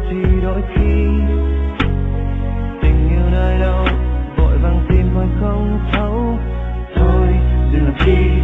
thì đôi khi tình yêu nơi đâu vội vàng tìm mãi không thấu. Thôi đừng làm chi